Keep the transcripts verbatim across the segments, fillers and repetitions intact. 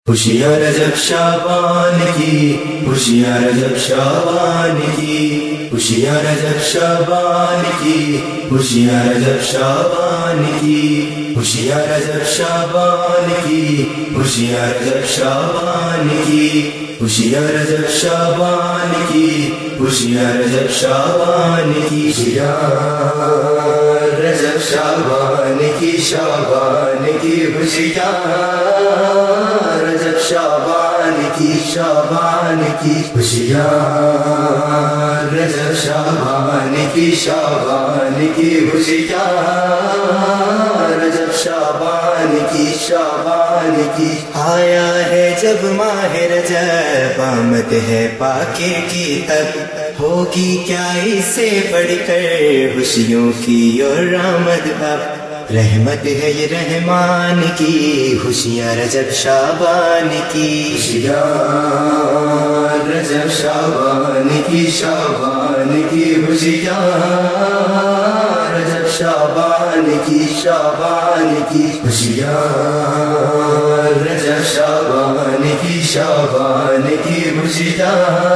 خوشیاں رجب شعبان کی، خوشیاں رجب شعبان کی، خوشیاں رجب شعبان کی، خوشیاں رجب شعبان کی، خوشیاں رجب شعبان کی، خوشیاں رجب شعبان کی، خوشیاں رجب شعبان کی، خوشیاں رجب شعبان کی، خوشیاں رجب شعبان کی، شعبان کی خوشیاں رجب شعبان کی، شعبان کی خوشیاں رجب شعبان کی، شعبان کی خوشیاں رجب شعبان کی، شعبان کی آیا ہے جب ماہ رجب، آمد ہے پاکے کی تب، ہوگی کیا اس سے بڑھ کر خوشیوں کی اور آمد اب، رحمت ہے یہ رحمان کی، خوشیاں رجب شعبان کی، خوشیاں رجب شعبان کی، شعبان کی خوشیاں رجب شعبان کی، شعبان کی خوشیاں رجب شعبان کی، شعبان کی خوشیاں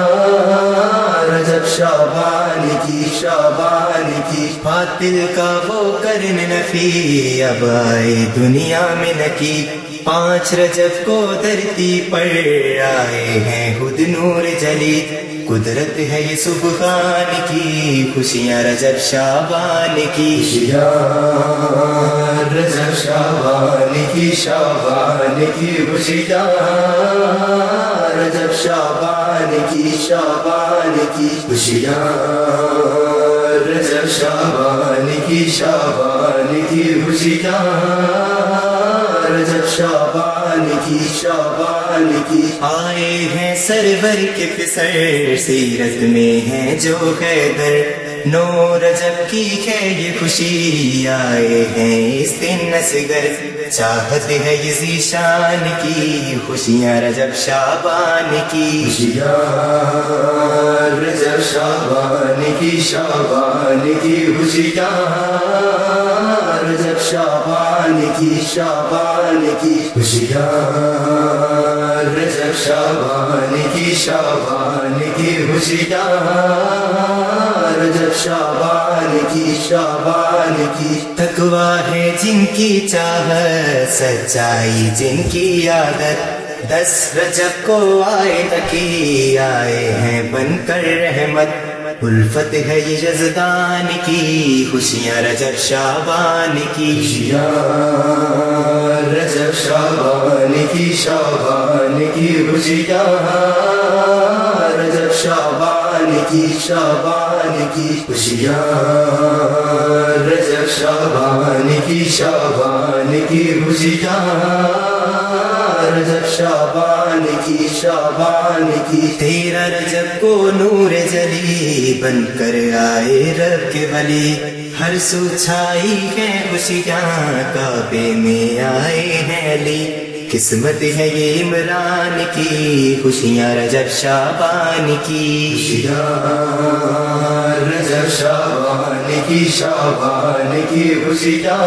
رجب شعبان کی، شعبان کی باطل کا وہ کرن نفی، اب آئے دنیا میں نکی، پانچ رجب کو دھرتی پر آئے ہیں خود نور جلی، قدرت ہے یہ سبحان کی، خوشیاں رجب شعبان کی، خوشیاں رجب شعبان کی، شعبان کی خوشیاں رجب شعبان کی، شعبان کی خوشیاں رجب شعبان کی، شعبان کی خوشیاں رجب شعبان کی، شعبان کی آئے ہیں سرور کے پسر، سیرت میں ہیں جو حیدر، نو رجب کی ہے یہ خوشی، آئے ہیں اس دن اصغر، چاہت ہے یہ ذیشان کی، خوشیاں رجب شعبان کی، خوشیاں رجب شعبان کی، شعبان کی خوشیاں رجب شعبان کی، شعبان کی خوشیاں رجب شعبان کی، شعبان کی خوشیاں رجب شعبان کی، شعبان کی تقویٰ ہے جن کی چاہت، سچائی جن کی عادت، دس رجب کو آئے تکی، آئے ہیں بن کر رحمت، الفت ہے یہ یزدان کی، خوشیاں رجب شعبان کی، خوشیاں رجب شعبان کی، شعبان کی خوشیاں رجب شعبان کی، شعبان کی خوشیاں رجب شعبان کی، شعبان کی خوشیاں رجب شعبان کی، شعبان کی تیرہ رجب کو نور جلی، بن کر آئے رب کے ولی، ہر سو چھائی ہے خوشیاں، کعبے میں آئے ہیں علی، قسمت ہے یہ عمران کی، خوشیاں رجب شعبان کی، خوشیاں رجب شعبان کی، شعبان کی خوشیاں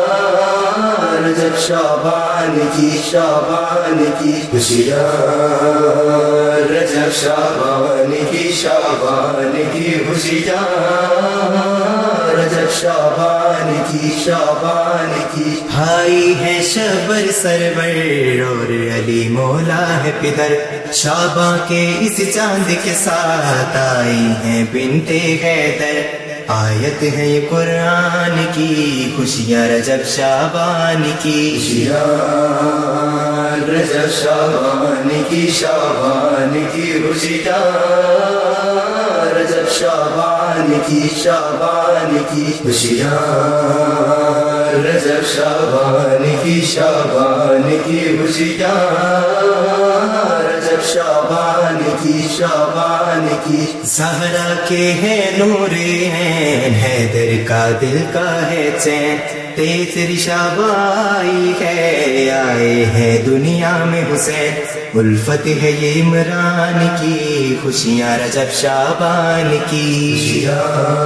رجب شعبان کی، شعبان کی خوشیاں رجب شعبان کی، شعبان کی خوشیاں رجب شعبان کی، شعبان کی بھائی ہے شبر سرور اور علی مولا ہے پدر، شعباں کے اس چاند کے ساتھ آئی ہیں بنتے حیدر، آیت ہے یہ قرآن کی، خوشیاں رجب شعبان کی، خوشیاں رجب شعبان کی، شعبان کی خوشیاں رجب شعبان کی، شعبان کی خوشیاں رجب شعبان کی، شعبان کی خوشیاں رجب شعبان کی، شعبان کی زہرا کے ہے نور ہیں، حیدر کا دل کا ہے چین، تیسری شعبائی ہے، آئے ہیں دنیا میں حسین، الفت ہے یہ عمران کی، خوشیاں رجب شعبان کی، خوشیاں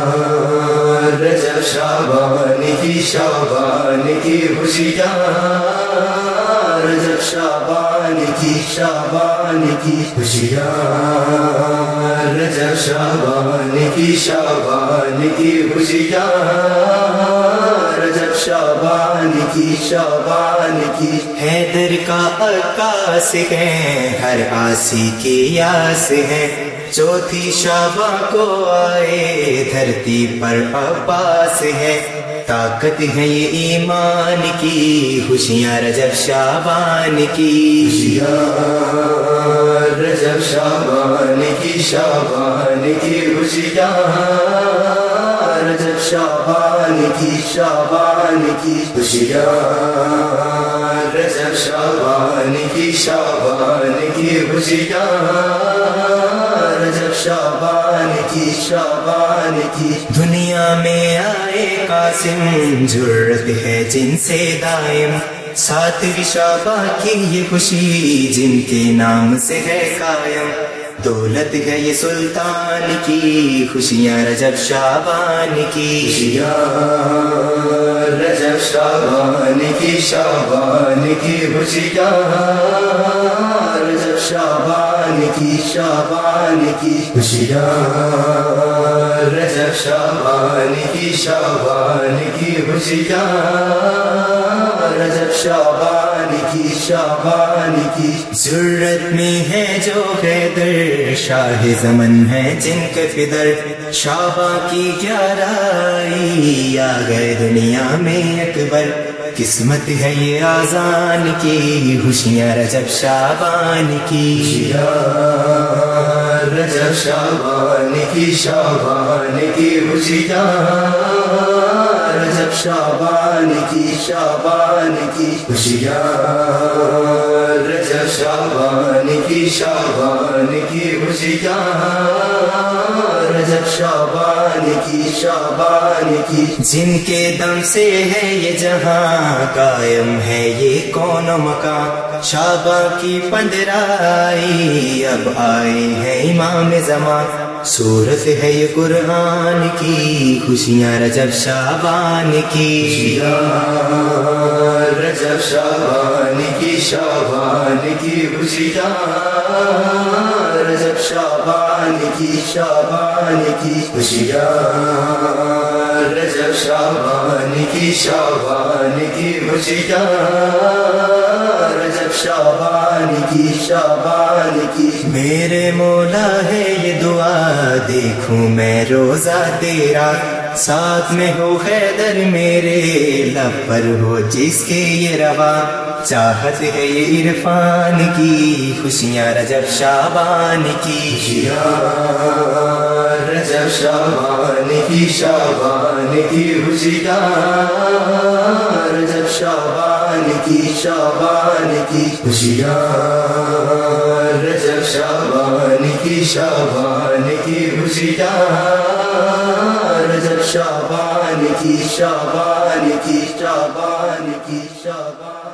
رجب شعبان کی، شعبان کی خوشیاں رجب شعبان शाबान की शाबान की खुशियाँ रजब शाबान की शाबान की खुशियाँ रजब शाबान की शाबान की हैदर का अक्कास है हर आसी की यास है चौथी शाबा को आए धरती पर अब्बास है ताकत है ये ईमान की खुशियाँ रजब शाबान की खुशियाँ रजब शाबान की शाबान की खुशियाँ रजब शाबान की शाबान की खुशियाँ रजब शाबान की शाबान की खुशियाँ रजब शाबान की शाबान की दुनिया में आए कासिम जुर्रत है जिनसे दायम सातवीं शाबा की ये खुशी जिनके नाम से है कायम दौलत है ये सुल्तान की खुशियाँ रजब शाबान की खुशियाँ रजब शाबान की शाबान की खुशियाँ रजब शाबान की शाबान की खुशियाँ रजब शाबान की शाबान की खुशियाँ रजब शाबान की शाबान की ज़रूरत में है जो हैदर शाह ज़मन है जिनके फिदर शाबा की ग्यारहवीं आ गए दुनिया में अकबर किस्मत है ये आज़ान की खुशियाँ रजब शाबान की रजब शाबान की शाबान की खुशियाँ रजब शाबान की शाबान की खुशियाँ रजब शाबान की शाबान की खुशियाँ रजब शाबान की शाबान की जिनके दम से है ये जहां कायम है ये कौन मकान शाबा की पंद्रहवीं अब आए हैं इमाम ज़मान सूरत है ये कुरान की खुशियाँ रजब शाबान की रजब शाबान की शाबान की खुशियाँ रजब शाबान की शाबान की खुशियाँ रजब शाबान की शाबान की खुशियाँ रजब शाबान की शाबान की मेरे मौला है ये दुआ देखूं मैं रोजा तेरा साथ में हो हैदर मेरे लब पर हो जिसके ये रवा चाहत है ये इरफान की खुशियाँ रजब शाबान की खुशियाँ रजब शाबान की शाबान की खुशियाँ रजब शाबान की शाबान की खुशियाँ रजब शाबान की शाबान की खुशियाँ रजब शाबान की शाबान की शाबान की शाबान